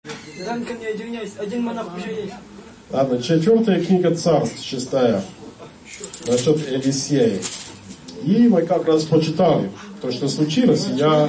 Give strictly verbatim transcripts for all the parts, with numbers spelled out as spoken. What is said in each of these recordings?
Данка, не извиняюсь, один монах уже есть. Ладно, четвертая книга Царств, шестая, насчет Елисея. И мы как раз прочитали то, что случилось. Я,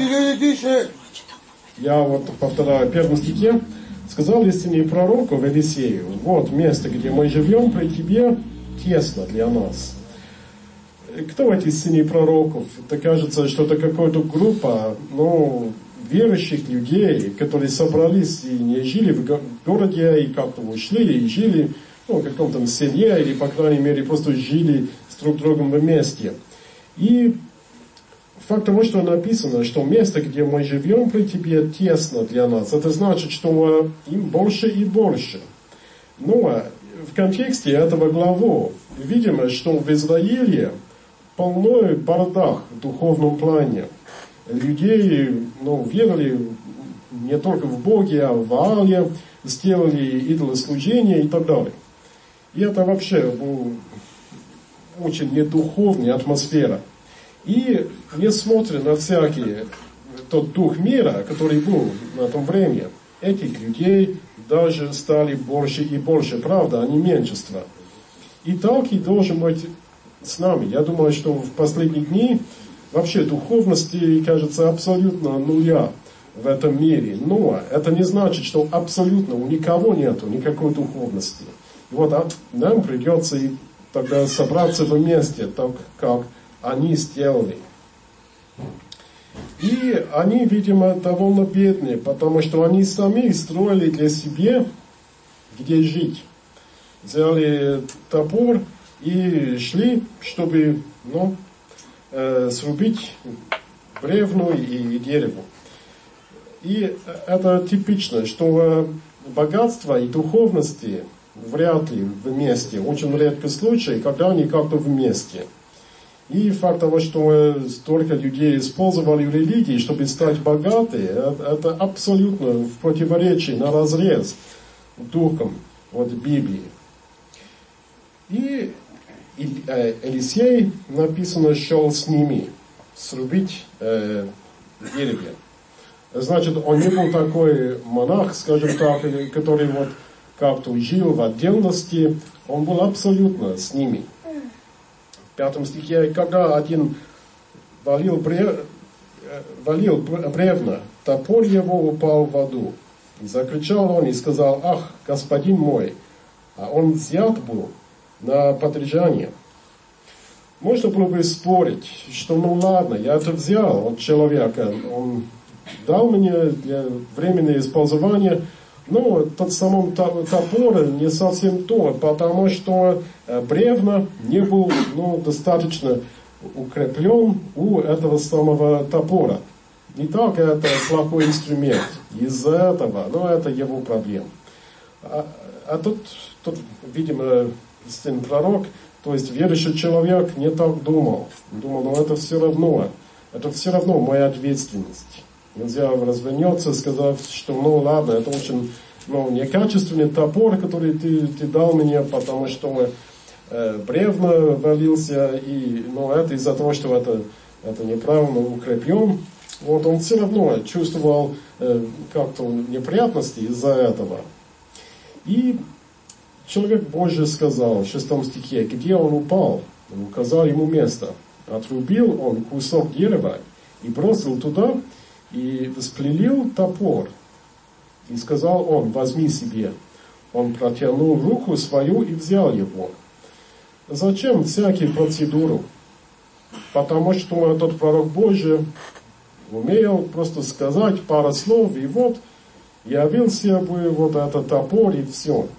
я вот повторяю, в первом стихе сказал истинный пророк в Елисею: вот место, где мы живем, при тебе тесно для нас. Кто эти сыны пророков? Это кажется, что это какая-то группа, ну, верующих людей, которые собрались и не жили в городе, и как-то ушли, и жили, ну, в каком-то селе, или, по крайней мере, просто жили с друг другом вместе. И факт того, что написано, что место, где мы живем, при тебе тесно для нас, это значит, что им больше и больше. Но в контексте этого главы видимо, что в Израиле полный бардак в духовном плане. Людей, ну, верили не только в Боге, а в Ваале, сделали идолослужение и так далее. И это вообще ну, очень недуховная атмосфера. И несмотря на всякий тот дух мира, который был на том времени, этих людей даже стали больше и больше, правда, а не меньшинство. И так и должен быть с нами. Я думаю, что в последние дни вообще духовности, кажется, абсолютно нуля в этом мире. Но это не значит, что абсолютно у никого нету никакой духовности. И вот а нам придется и тогда собраться вместе, так как они сделали. И они, видимо, довольно бедные, потому что они сами строили для себя, где жить. Взяли топор и шли, чтобы, ну, э, срубить бревну и, и дерево. И это типично, что богатство и духовности вряд ли вместе. Очень редкий случай, когда они как-то вместе. И факт того, что столько людей использовали в религии, чтобы стать богатыми, это абсолютно в противоречии, наразрез духом от Библии. И Елисей, написано, шел с ними срубить э, деревья. Значит, он не был такой монах, скажем так, который вот как-то жил в отдельности, он был абсолютно с ними. В пятом стихе, когда один валил, брев... валил бревна, топор его упал в воду. И закричал он и сказал: ах, господин мой, а он взят был на подряжание. Можно было бы спорить, что ну ладно, я это взял от человека, он дал мне для временного использования, но тот самый топор не совсем то, потому что бревна не был ну, достаточно укреплен у этого самого топора. Не так это плохой инструмент. Из-за этого, но это его проблема. А, а тут, тут, видимо, сын пророк, то есть верующий человек не так думал. Думал, ну это все равно, это все равно моя ответственность. Нельзя развернуться, сказав, что ну ладно, это очень ну, некачественный топор, который ты, ты дал мне, потому что э, бревна валился, и ну, это из-за того, что это, это неправильно укреплен. Вот он все равно чувствовал э, как-то неприятности из-за этого. И человек Божий сказал в шестом стихе, где он упал, он указал ему место. Отрубил он кусок дерева и бросил туда, и сплелил топор. И сказал он: возьми себе. Он протянул руку свою и взял его. Зачем всякие процедуры? Потому что этот пророк Божий умел просто сказать пару слов, и вот явился бы вот этот топор, и все.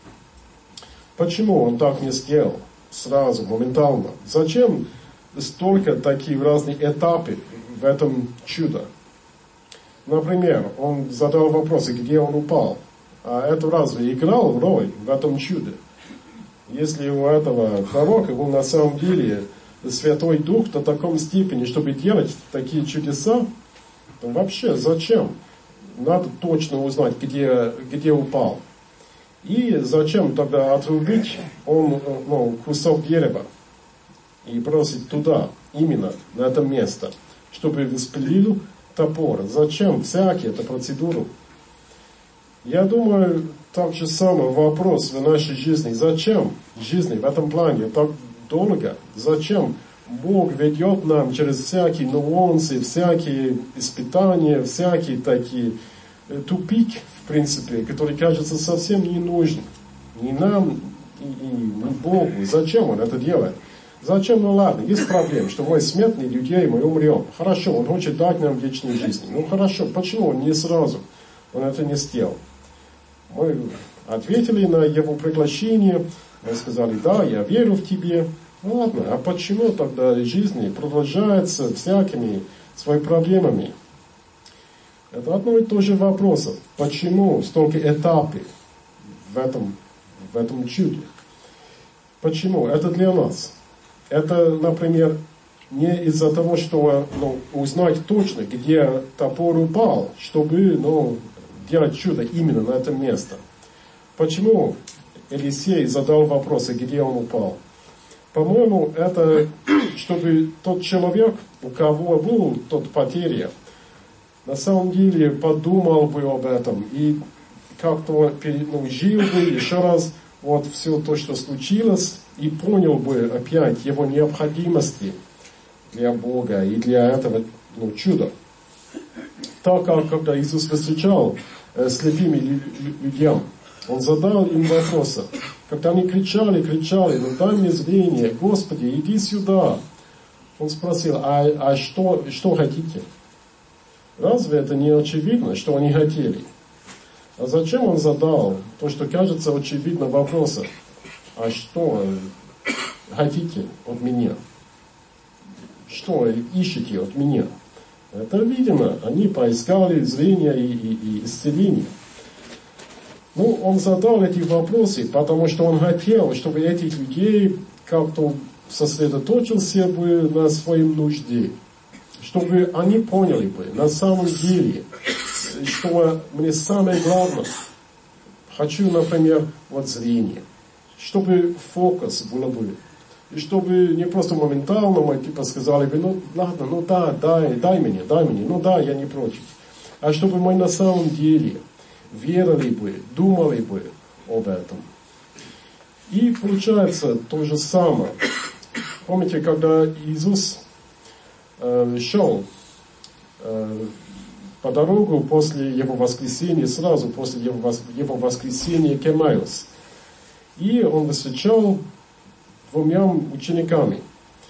Почему он так не сделал сразу, моментально? Зачем столько таких разных этапов в этом чудо? Например, он задал вопросы, где он упал. А это разве играл роль в этом чуде? Если у этого пророка был на самом деле Святой Дух до такой степени, чтобы делать такие чудеса, то вообще зачем? Надо точно узнать, где, где упал. И зачем тогда отрубить он, ну, кусок дерева и бросить туда, именно на это место, чтобы спилил топор? Зачем всякие это процедуры? Я думаю, так же самый вопрос в нашей жизни. Зачем жизни в этом плане так долго? Зачем Бог ведет нам через всякие нюансы, всякие испытания, всякие такие тупик, в принципе, который кажется совсем не нужен. Ни нам, и, и ни Богу. Зачем Он это делает? Зачем? Ну ладно, есть проблема, что мы смертные люди, мы умрем. Хорошо, Он хочет дать нам вечную жизнь. Ну хорошо, почему Он не сразу? Он это не сделал. Мы ответили на Его приглашение, мы сказали, да, я верю в Тебе. Ну ладно, а почему тогда жизнь продолжается всякими своими проблемами? Это одно и то же вопрос. Почему столько этапов в этом, в этом чуде? Почему? Это для нас. Это, например, не из-за того, что ну, узнать точно, где топор упал, чтобы ну, делать чудо именно на это место. Почему Елисей задал вопросы, где он упал? По-моему, это чтобы тот человек, у кого был тот потеря, на самом деле подумал бы об этом и как-то ну, жил бы еще раз вот все то, что случилось, и понял бы опять его необходимости для Бога и для этого ну, чуда. Так как когда Иисус встречал э, слепыми людям, Он задал им вопросы. Когда они кричали, кричали, ну дай мне зрение, Господи, иди сюда. Он спросил, а, а что, что хотите? Разве это не очевидно, что они хотели? А зачем Он задал то, что кажется очевидно вопросы? А что хотите от меня? Что ищете от меня? Это видимо, они поискали зрения и, и, и исцеления. Ну, Он задал эти вопросы, потому что Он хотел, чтобы этих людей как-то сосредоточился бы на своем нужде. Чтобы они поняли бы, на самом деле, что мне самое главное, хочу, например, вот зрение. Чтобы фокус был бы. И чтобы не просто моментально мы типа сказали бы, ну ладно, ну да, дай, дай мне, дай мне, ну да, я не против. А чтобы мы на самом деле верили бы, думали бы об этом. И получается то же самое. Помните, когда Иисус э, шел э, по дорогу после Его воскресения, сразу после Его, вос, его воскресения к Эммаус. И Он встречал двумя учениками.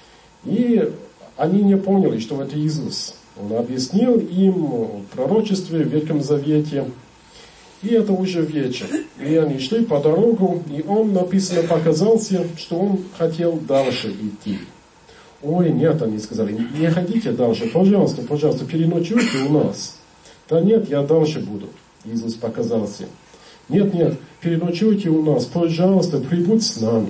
И они не поняли, что это Иисус. Он объяснил им в пророчестве в Ветхом Завете. И это уже вечер. И они шли по дорогу, и Он, написано, показался, что Он хотел дальше идти. Ой, нет, они сказали, не ходите дальше, пожалуйста, пожалуйста, переночуйте у нас. Да нет, я дальше буду. Иисус показался. Нет, нет, переночуйте у нас, пожалуйста, прибудь с нами.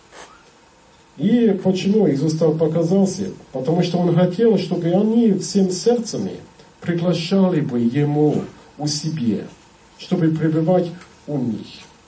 И почему Иисус так показался? Потому что Он хотел, чтобы они всем сердцами приглашали бы Ему у себе, чтобы пребывать у них.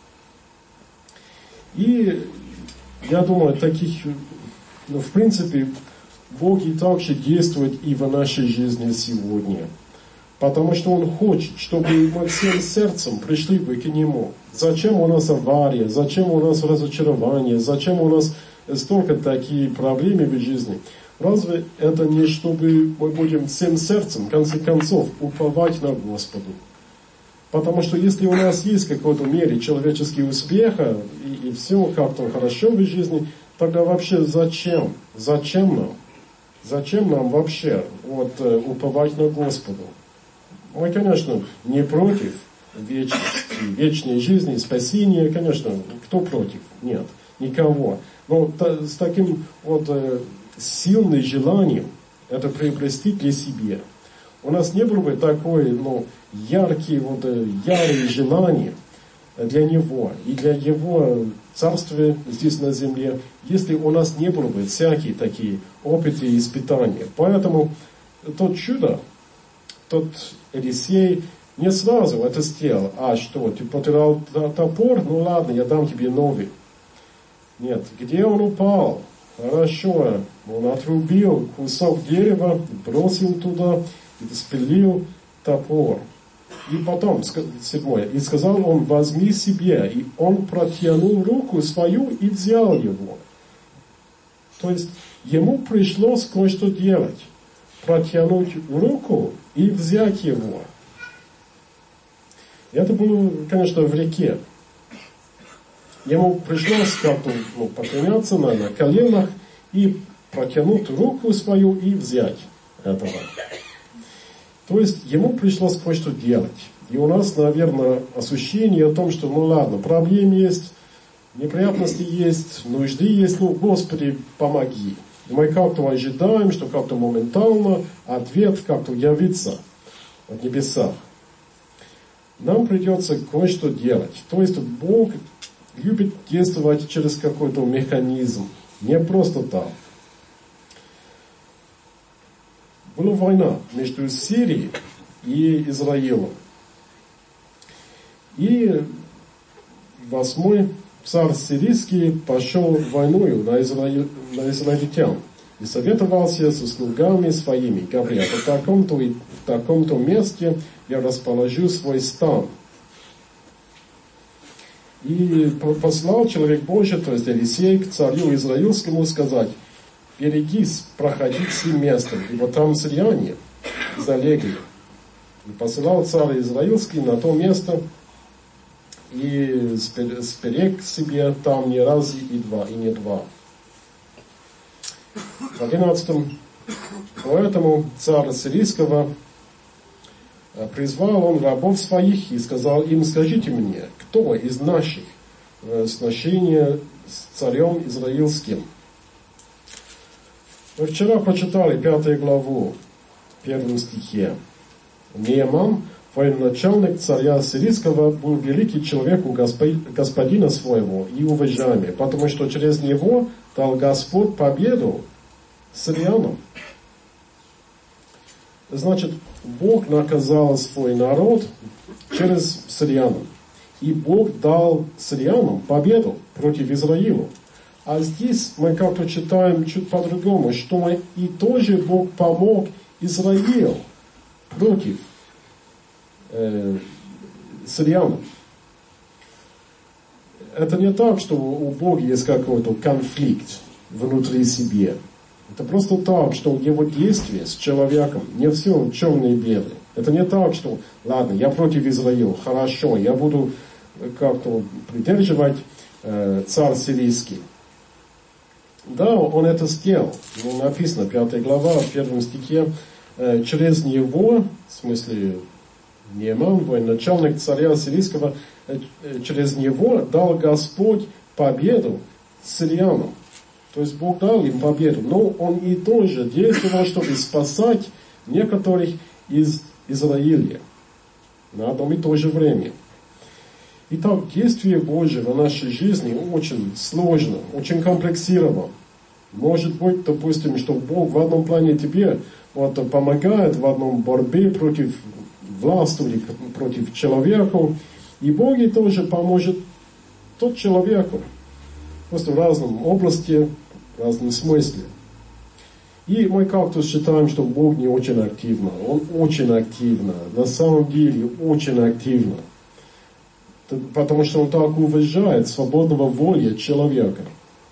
И я думаю, таких, ну, в принципе, Бог и так же действует и в нашей жизни сегодня. Потому что Он хочет, чтобы мы всем сердцем пришли бы к Нему. Зачем у нас авария? Зачем у нас разочарование? Зачем у нас столько такие проблемы в жизни? Разве это не чтобы мы будем всем сердцем, в конце концов, уповать на Господа? Потому что если у нас есть в какой-то мере человеческий успех, и, и все как-то хорошо в жизни, тогда вообще зачем? Зачем нам? Зачем нам вообще вот, уповать на Господа? Мы, конечно, не против вечности, вечной жизни, спасения, конечно, кто против? Нет, никого. Но та, с таким вот э, сильным желанием это приобрести для себя. У нас не было бы такой, ну, яркие, вот, э, ярые желания для Него и для Его царствия здесь на земле, если у нас не было бы всякие такие опыты и испытания. Поэтому тот чудо, тот Елисей не сразу это сделал. А что, ты потерял топор? Ну ладно, я дам тебе новый. Нет, где он упал? Хорошо, он отрубил кусок дерева, бросил туда и спилил топор. И потом, седьмое, и сказал он: возьми себе. И он протянул руку свою и взял его. То есть ему пришлось кое-что делать. Протянуть руку и взять его. Это было, конечно, в реке. Ему пришлось как-то ну, подняться на, на коленах и протянуть руку свою и взять этого. То есть ему пришлось кое-что делать. И у нас, наверное, ощущение о том, что ну ладно, проблемы есть, неприятности есть, нужды есть, ну, Господи, помоги. И мы как-то ожидаем, что как-то моментально ответ как-то явится от небеса. Нам придется кое-что делать. То есть Бог любит действовать через какой-то механизм, не просто так. Была война между Сирией и Израилем. И восьмой царь сирийский пошел войною на, Израиль, на израильтян и советовался со слугами своими, говоря: в таком-то и в таком-то месте я расположу свой стан. И послал человек Божий, то есть Елисей, к царю израильскому сказать: берегись проходить сим местом, ибо там сирияне залегли. И посылал царь израильский на то место, и сберег себе там не раз и два, и не два. В одиннадцатом, поэтому царь сирийского призвал он рабов своих и сказал им: скажите мне, кто из наших в сношении с царем израильским? Мы вчера прочитали пятую главу, в первом стихе. Неаман, военачальник царя сирийского, был великий человек у господина своего и уважаемый, потому что через него дал Господь победу сириянам. Значит, Бог наказал свой народ через сириян. И Бог дал сириянам победу против Израиля. А здесь мы как-то читаем чуть по-другому, что и тоже Бог помог Израилю против э, сириян. Это не так, что у Бога есть какой-то конфликт внутри себя. Это просто так, что его действия с человеком не все черные и белые. Это не так, что ладно, я против Израиля, хорошо, я буду как-то придерживать э, царь сирийский. Да, он это сделал. Ну, написано, пятая глава, в первом стихе, э, через него, в смысле, Неаман, военачальник царя сирийского, э, э, через него дал Господь победу сириянам. То есть Бог дал им победу, но Он и тоже действовал, чтобы спасать некоторых из Израиля на одном и то же время. Итак, действие Божие в нашей жизни очень сложно, очень комплексировано. Может быть, допустим, что Бог в одном плане тебе вот, помогает в одном борьбе против власти или против человека, и Бог и тоже поможет тот человеку. Просто в разном области, в разном смысле. И мы как-то считаем, что Бог не очень активно. Он очень активно. На самом деле, очень активно. Потому что Он так уважает свободного воли человека.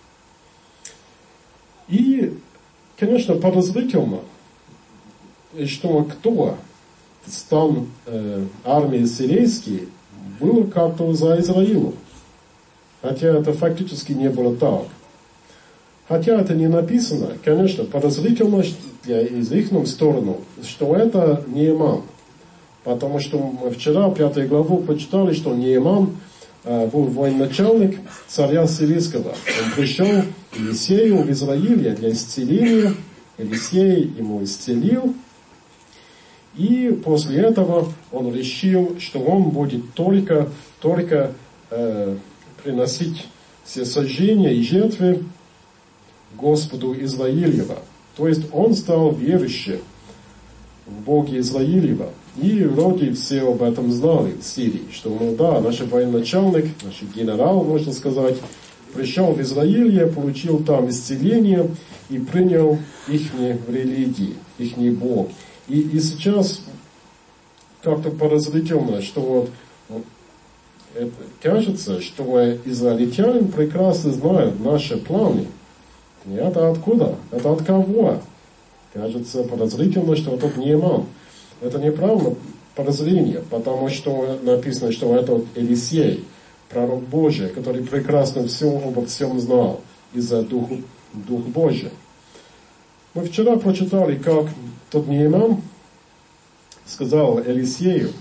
И, конечно, подозрительно, что кто стан э, армии сирийской был как-то за Израилем. Хотя это фактически не было так. Хотя это не написано, конечно, подозрительно для, из их стороны, что это Неаман. Потому что мы вчера, пятую главу, почитали, что Неаман э, был военачальник царя сирийского. Он пришел к Елисею в Израиле для исцеления. Елисей ему исцелил. И после этого он решил, что он будет только, только э, приносить все сожжения и жертвы Господу Израилева. То есть он стал верующим в Боге Израилева. И вроде все об этом знали в Сирии, что ну да, наш военачальник, наш генерал, можно сказать, пришел в Израиль, получил там исцеление и принял их религии, их Бог. И, и сейчас как-то подозрительно, что вот, вот это, кажется, что израильтяне прекрасно знают наши планы. И это откуда? Это от кого? Кажется подозрительно, что это Нееман. Это неправильно подозрение, потому что написано, что это вот Елисей, пророк Божий, который прекрасно все обо всем знал из-за Духа, Дух Божий. Мы вчера прочитали, как тот Нееман сказал Елисею,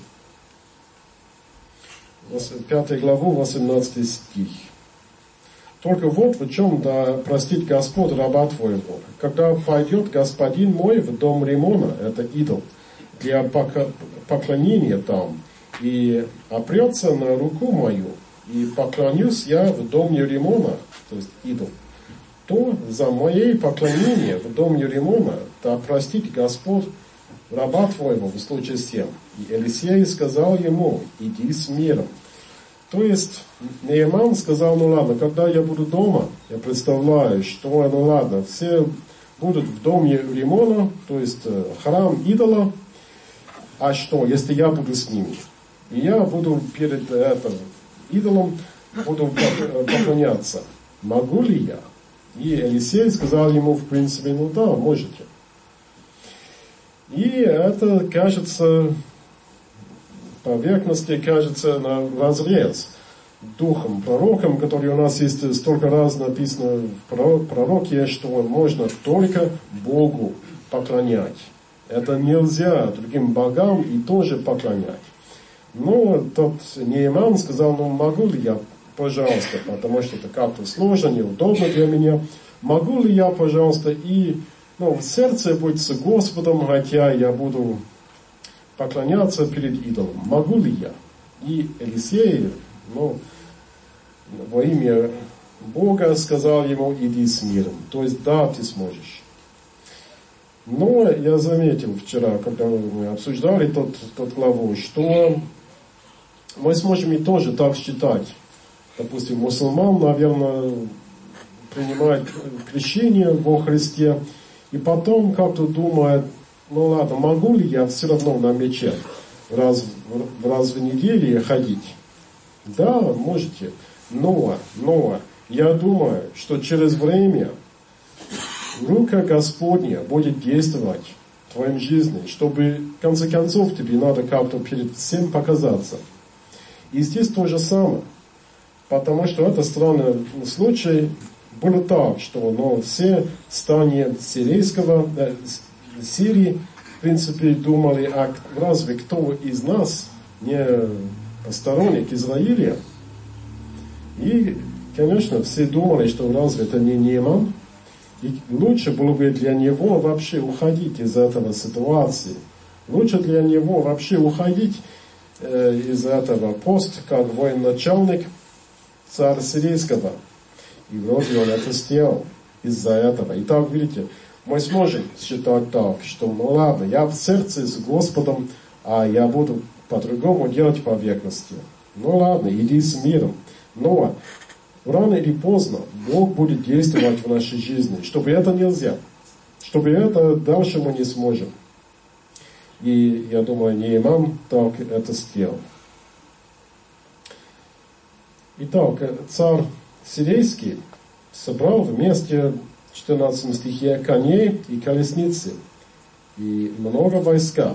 пятую главу, восемнадцатый стих. Только вот в чем да простит Господь раба твоего. Когда пойдет господин мой в дом Римона, это идол, для поклонения там, и опрется на руку мою, и поклонюсь я в доме Римона, то есть идол, то за моей поклонение в доме Римона да простит Господь раба твоего в случае с тем. И Елисей сказал ему, иди с миром. То есть Нееман сказал, ну ладно, когда я буду дома, я представляю, что, ну ладно, все будут в доме Римона, то есть храм идола, а что, если я буду с ними? И я буду перед этим идолом, буду поклоняться. Могу ли я? И Елисей сказал ему, в принципе, ну да, можете. И это кажется, поверхности кажется на разрез духом, пророком, который у нас есть столько раз написано в пророке, что можно только Богу поклонять. Это нельзя другим богам и тоже поклонять. Но тот Нееман сказал, ну могу ли я, пожалуйста, потому что это как-то сложно, неудобно для меня. Могу ли я, пожалуйста, и ну, в сердце быть с Господом, хотя я буду поклоняться перед идолом. Могу ли я? И Елисей, ну, во имя Бога сказал ему, иди с миром. То есть, да, ты сможешь. Но я заметил вчера, когда мы обсуждали тот, тот главу, что мы сможем и тоже так считать. Допустим, мусульман, наверное, принимает крещение во Христе, и потом как-то думает, ну ладно, могу ли я все равно на мечеть раз, раз в неделю ходить? Да, можете. Но, но, я думаю, что через время рука Господня будет действовать в твоей жизни, чтобы, в конце концов, тебе надо как-то перед всем показаться. И здесь то же самое. Потому что это странный случай. Было так, что ну, все в стане сирийского, э, Сирии, в принципе, думали, а разве кто из нас не сторонник Израиля? И, конечно, все думали, что разве это не Нееман? И лучше было бы для него вообще уходить из этого ситуации. Лучше для него вообще уходить э, из этого поста, как военачальник царя сирийского. И вроде он это сделал из-за этого. И так, видите, мы сможем считать так, что, ну ладно, я в сердце с Господом, а я буду по-другому делать поверхности. Ну ладно, иди с миром. Но рано или поздно Бог будет действовать в нашей жизни. Чтобы это нельзя. Чтобы это дальше мы не сможем. И я думаю, Нееман так это сделал. Итак, царь сирийский собрал вместе в четырнадцатом стихе коней и колесницы и много войска.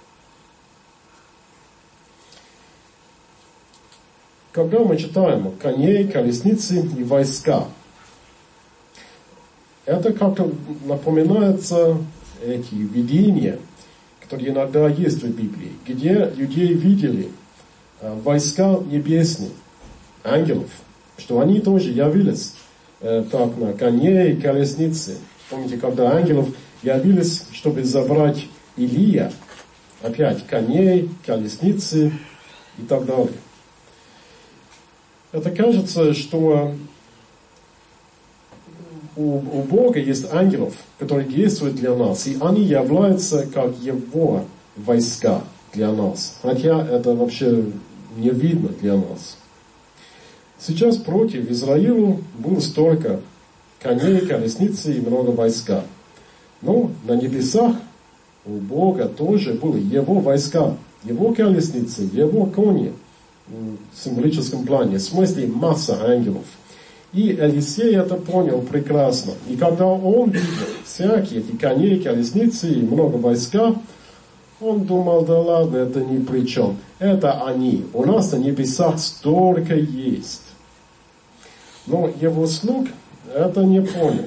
Когда мы читаем коней, колесницы и войска, это как-то напоминается эти видения, которые иногда есть в Библии, где людей видели войска небесные, ангелов, что они тоже явились э, так на коне и колеснице. Помните, когда ангелов явились, чтобы забрать Илия, опять коней, колесницы и так далее. Это кажется, что у, у Бога есть ангелов, которые действуют для нас, и они являются как Его войска для нас. Хотя это вообще не видно для нас. Сейчас против Израиля было столько коней, колесницы и много войска. Но на небесах У Бога тоже были его войска, его колесницы, его кони в символическом плане, в смысле масса ангелов. И Елисей это понял прекрасно. И когда он видел всякие эти коней, колесницы и много войска, он думал, да ладно, это ни при чем. Это они. У нас на небесах столько есть. Но его слуг это не понял.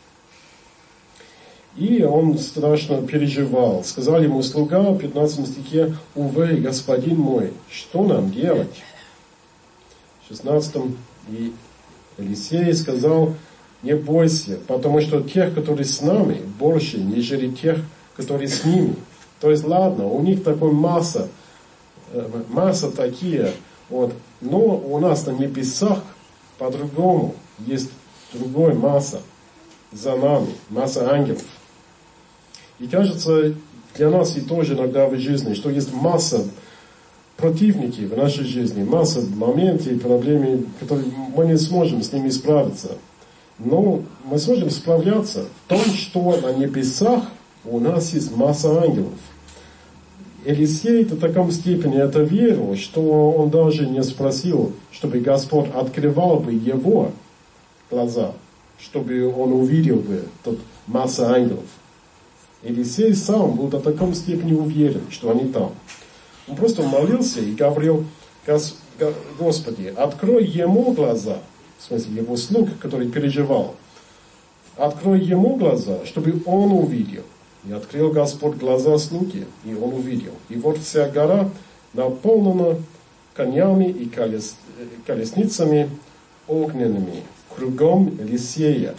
И он страшно переживал. Сказал ему слуга в пятнадцатом стихе: «Увы, господин мой, что нам делать?» В шестнадцатом и Елисей сказал: «Не бойся, потому что тех, которые с нами, больше, нежели тех, которые с ними». То есть, ладно, у них такой масса, масса такие, вот, но у нас на небесах по-другому есть другая масса за нами, масса ангелов. И кажется, для нас и тоже иногда в жизни, что есть масса противников в нашей жизни, масса моментов и проблем, которые мы не сможем с ними справиться. Но мы сможем справляться в том, что на небесах у нас есть масса ангелов. Елисей до такой степени это верил, что он даже не спросил, чтобы Господь открывал бы его глаза, чтобы он увидел бы тут массу ангелов. Елисей сам был до такой степени уверен, что они там. Он просто молился и говорил: Господи, открой ему глаза, в смысле его слуг, который переживал, открой ему глаза, чтобы он увидел. И открыл Господь глаза слуги, и он увидел. И вот вся гора наполнена конями и колес, колесницами огненными, кругом Елисея.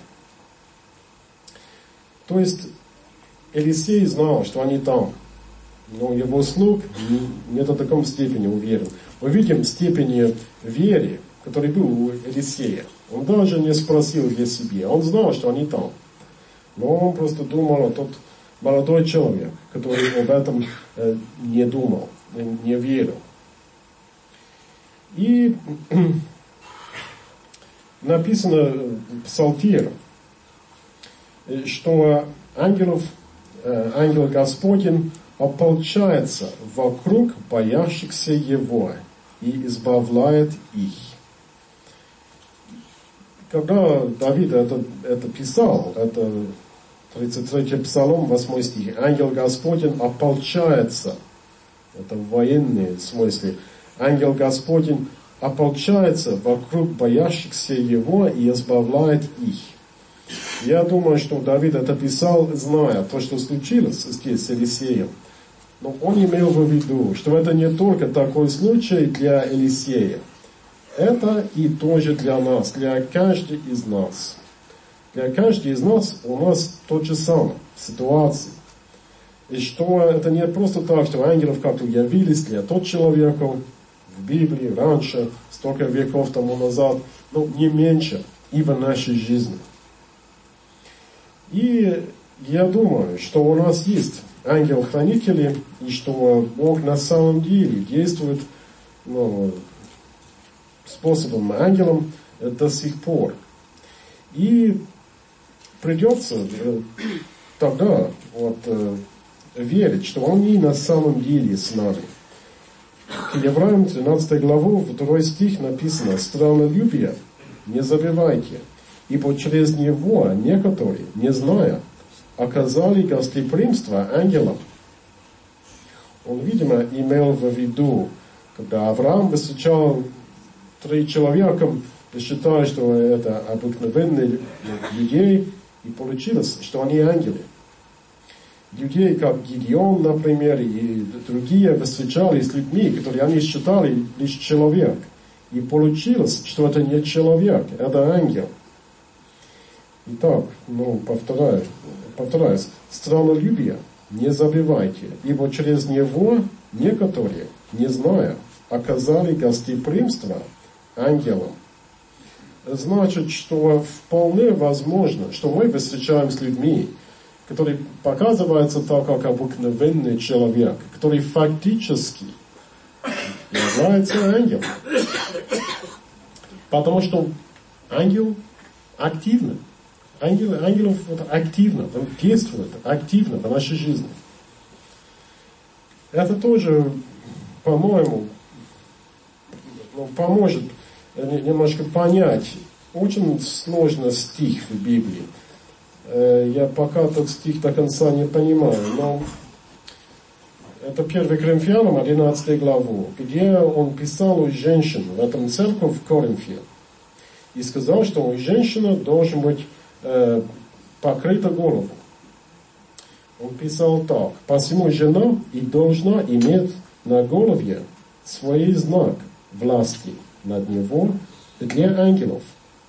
То есть Елисей знал, что они там, но его слуг не до такой степени уверен. Мы видим степень веры, который был у Елисея. Он даже не спросил для себя, он знал, что они там. Но он просто думал, а тот молодой человек, который об этом э, не думал, не верил. И написано в Псалтире, что ангелов, э, ангел Господень ополчается вокруг боящихся его и избавляет их. Когда Давид это, это писал, это тридцать третий Псалом, восьмой стих. Ангел Господень ополчается. Это в военном смысле. Ангел Господень ополчается вокруг боящихся его и избавляет их. Я думаю, что Давид это писал, зная то, что случилось здесь с Елисеем. Но он имел в виду, что это не только такой случай для Елисея. Это и тоже для нас, для каждого из нас. Для каждого из нас у нас то же самое ситуация. И что это не просто так, что ангелов как-то явились для того человека в Библии раньше, столько веков тому назад, но не меньше и в нашей жизни. И я думаю, что у нас есть ангел-хранители, и что Бог на самом деле действует ну, способом ангелом до сих пор. И придется тогда вот, верить, что они на самом деле с нами. К Евреям тринадцатой главу, второй стих написано: «Страннолюбие не забывайте, ибо через него некоторые, не зная, оказали гостеприимство ангелам». Он, видимо, имел в виду, когда Авраам встречал три человека, считая, что это обыкновенные людей, и получилось, что они ангелы. Людей, как Гидеон, например, и другие встречались с людьми, которые они считали лишь человек. И получилось, что это не человек, это ангел. Итак, ну, повторяю, повторяюсь, страннолюбие не забывайте, ибо через него некоторые, не зная, оказали гостеприимство ангелам. Значит, что вполне возможно, что мы встречаем с людьми, которые показываются так, как обыкновенный человек, который фактически является ангелом. Потому что ангел активно, ангел, ангелов вот активно, он действует активно в нашей жизни. это тоже, по-моему, ну, поможет немножко понять. Очень сложный стих в Библии. Я пока тот стих до конца не понимаю, но это первое Коринфянам, одиннадцатая главу, где он писал у женщин в этом церкви в Коринфе. И сказал, что у женщины должен быть э, покрыта голову. Он писал так: «Посему жена и должна иметь на голове свой знак власти над него для ангелов».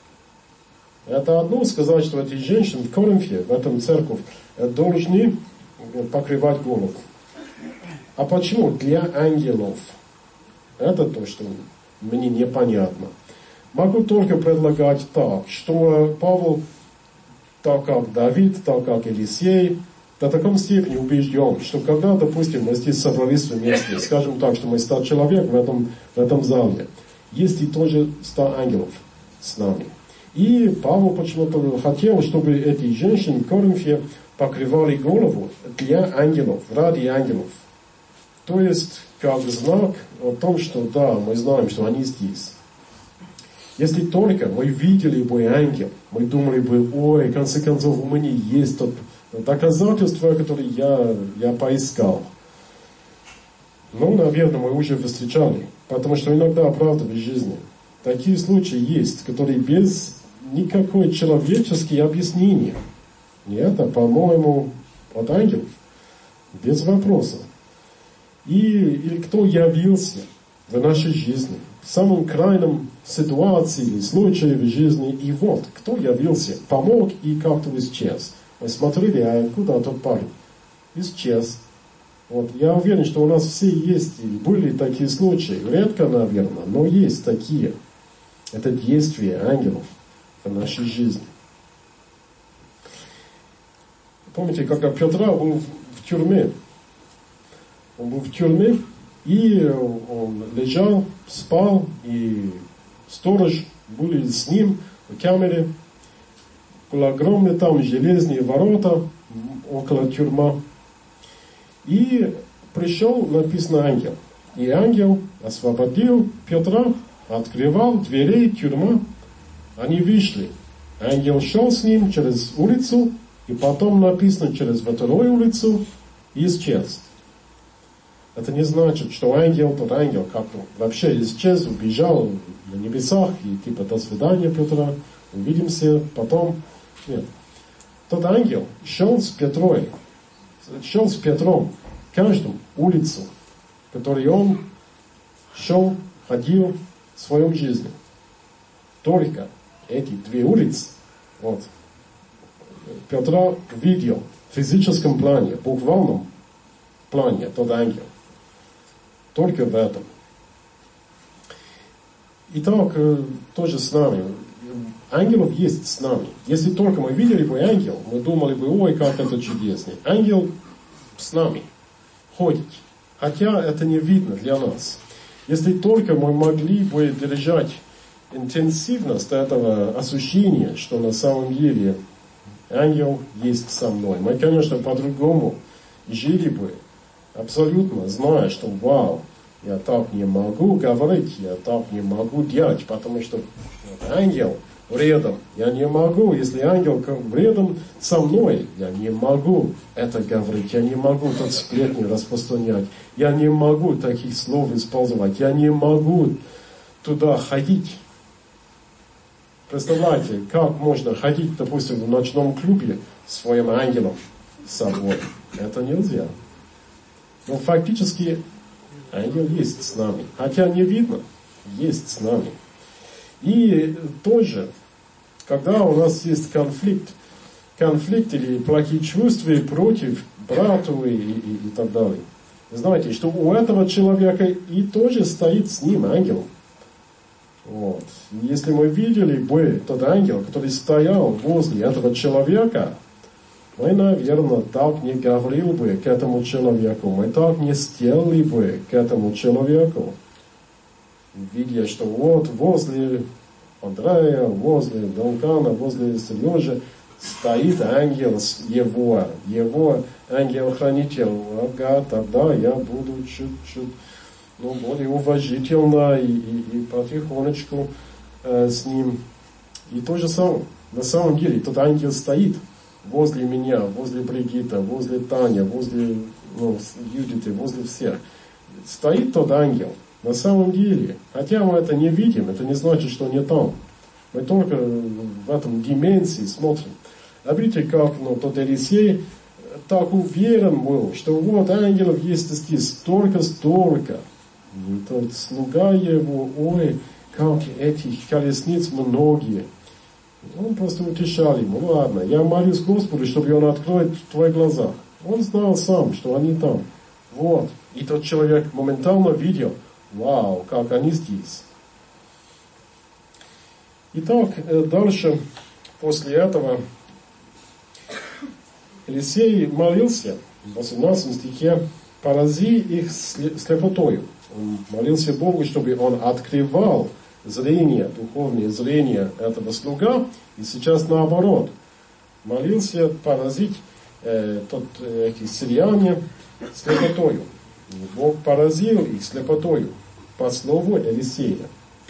Это одно сказать, что эти женщины в Коринфе, в этом церкви, должны покрывать голову. А почему для ангелов? Это то, что мне непонятно. Могу только предлагать так, что Павел, так как Давид, так как Елисей, до такой степени убежден, что когда, допустим, мы здесь собрались вместе, скажем так, что мы ста человек в этом, в этом зале, есть и тоже ста ангелов с нами. И Павел почему-то хотел, чтобы эти женщины в Коринфе покрывали голову для ангелов, ради ангелов. То есть, как знак о том, что да, мы знаем, что они здесь. Если только мы видели бы ангел, мы думали бы, ой, в конце концов, у меня есть тот доказательство, которое я, я поискал. Ну, наверное, мы уже встречали, потому что иногда, правда, в жизни такие случаи есть, которые без никакой человеческого объяснения. И это, по-моему, от ангелов, без вопроса. И или кто явился в нашей жизни, в самом крайнем ситуации или случае в жизни, и вот, кто явился, помог и как-то исчез. Мы смотрели, а куда тот парень? Исчез. Вот, я уверен, что у нас все есть, и были такие случаи, редко, наверное, но есть такие. Это действие ангелов в нашей жизни. Помните, когда Петр был в тюрьме, он был в тюрьме, и он лежал, спал, и сторож были с ним в камере. Были огромные там железные ворота около тюрьмы. И пришел, написано, ангел. И ангел освободил Петра, открывал двери тюрьмы. Они вышли. Ангел шел с ним через улицу, и потом написано через вторую улицу, и исчез. Это не значит, что ангел, тот ангел как-то вообще исчез, убежал на небесах, и типа до свидания, Петра, увидимся потом. Нет. Тот ангел шел с Петрой, шел с Петром каждую улицу, которой он шел, ходил в своем жизни. Только эти две улицы, вот, Петра видел в физическом плане, в буквальном плане, тот ангел. Только в этом. Итак, тоже с нами. Ангелов есть с нами. Если только мы видели бы ангел, мы думали бы, ой, как это чудесно. Ангел с нами ходит. Хотя это не видно для нас. Если только мы могли бы держать интенсивность этого ощущения, что на самом деле ангел есть со мной. Мы, конечно, по-другому жили бы, абсолютно зная, что вау, я так не могу говорить, я так не могу делать, потому что вот, ангел рядом, я не могу, если ангел рядом со мной, я не могу это говорить, я не могу тут сплетни распространять, я не могу таких слов использовать, я не могу туда ходить. Представляете, как можно ходить, допустим, в ночном клубе с своим ангелом с собой? Это нельзя. Но фактически ангел есть с нами. Хотя не видно, есть с нами. И тоже, когда у нас есть конфликт, конфликт или плохие чувства против брата и, и, и так далее, знаете, что у этого человека и тоже стоит с ним ангел. Вот. Если мы видели бы тот ангел, который стоял возле этого человека, мы, наверное, так не говорили бы к этому человеку, мы так не сделали бы к этому человеку, видя, что вот возле Андрея, возле Дункана, возле Сережи стоит ангел его, его ангел-хранитель. Ага, тогда я буду чуть-чуть, ну, более уважительно и, и, и потихонечку э, с ним. И то же самое. На самом деле, тот ангел стоит возле меня, возле Бригитта, возле Таня, возле ну, Юдиты, возле всех. Стоит тот ангел. На самом деле, хотя мы это не видим, это не значит, что не там. Мы только в этом дименсии смотрим. А видите, как ну, тот Елисей так уверен был, что вот ангелов есть здесь столько-столько. И тот слуга его, ой, как этих колесниц многие. Он просто утешал ему, ну ладно, я молюсь Господу, чтобы он откроет в твоих глазах. Он знал сам, что они там. Вот. И тот человек моментально видел, вау, как они здесь. Итак, дальше, после этого, Елисей молился, в восемнадцатом стихе, порази их слепотою. Он молился Богу, чтобы он открывал зрение, духовное зрение этого слуга, и сейчас наоборот. Молился поразить э, тот, э, эти сирияне слепотою. И Бог поразил их слепотою по слову Елисея.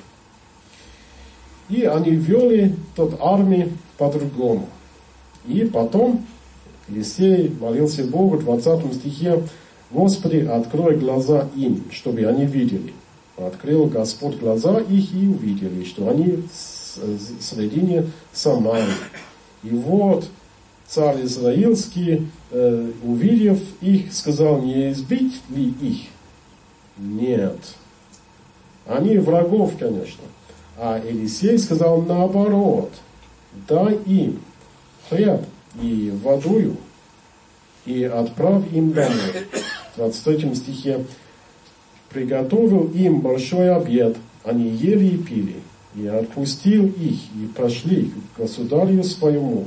И они вели тот армии по-другому. И потом Елисей молился Богу в двадцатом стихе, Господи, открой глаза им, чтобы они видели. Открыл Господь глаза их и увидели, что они в середине Самарии. И вот царь израильский, э, увидев их, сказал, не избить ли их? Нет. Они врагов, конечно. А Елисей сказал наоборот, дай им хлеб и водою, и отправь им домой. В двадцать третьем стихе приготовил им большой обед, они ели и пили, и отпустил их, и пошли к государю своему,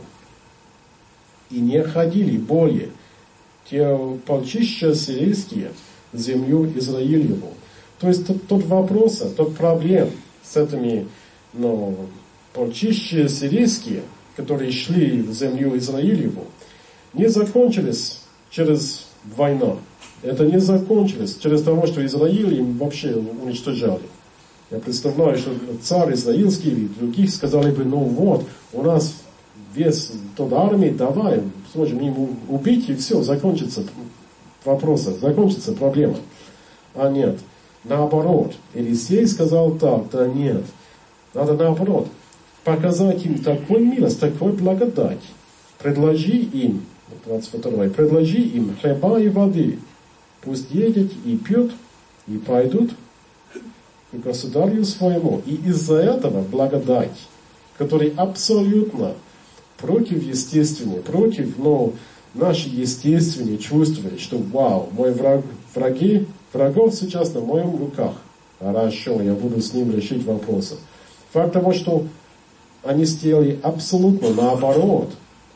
и не ходили более те полчища сирийские землю Израилеву. То есть тот, тот вопрос, тот проблем с этими ну, полчища сирийские, которые шли в землю Израилеву, не закончились через войну. Это не закончилось через того, что Израиль им вообще уничтожали. Я представляю, что царь израильский или других сказали бы, ну вот, у нас вес тот армии, давай, сможем ему убить, и все, закончится вопрос, закончится проблема. А нет, наоборот, Елисей сказал так, да нет, надо наоборот, показать им такой милость, такой благодать, предложи им, двадцать второе, предложи им хлеба и воды, пусть едут и пьют, и пойдут к государю своему. И из-за этого благодать, который абсолютно противоестественный, против ну, нашей естественной чувства, что вау, мой враг, враги, врагов сейчас на моем руках. Хорошо, я буду с ним решить вопросы. Факт того, что они сделали абсолютно наоборот.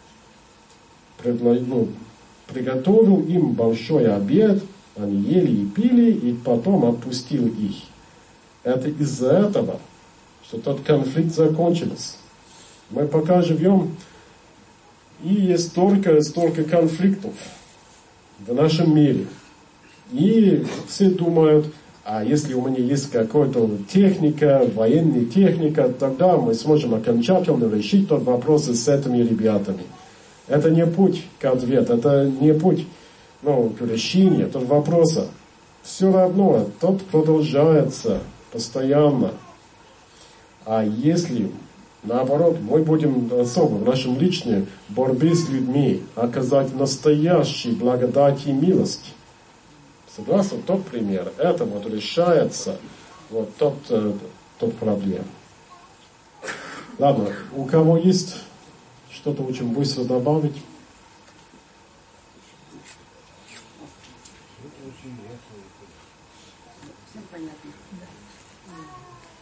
Предло, ну, приготовил им большой обед, они ели и пили, и потом отпустил их. Это из-за этого, что тот конфликт закончился. Мы пока живем, и есть столько, столько конфликтов в нашем мире. И все думают, а если у меня есть какая-то техника, военная техника, тогда мы сможем окончательно решить тот вопрос с этими ребятами. Это не путь к ответу, это не путь ну, к решению этого вопроса. Все равно, тот продолжается постоянно. А если, наоборот, мы будем особо в нашем личной борьбе с людьми оказать настоящую благодать и милость, согласно тот пример, это вот решается вот тот, тот проблем. Ладно, у кого есть что-то очень быстро добавить? Всем понятно.